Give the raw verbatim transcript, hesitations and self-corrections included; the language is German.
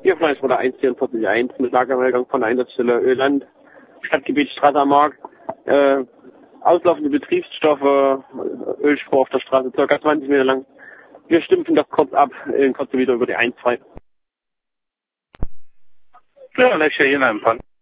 Hier Fleischbruder eins vierundvierzig eins mit Lagermeldung von der Einsatzstelle Öland, Stadtgebiet Straße am Markt. Äh, auslaufende Betriebsstoffe, Ölspur auf der Straße, circa zwanzig Meter lang. Wir stimpfen das kurz ab, in kurz wieder über die eins zwei. Ja, Lecce hier in Empfang.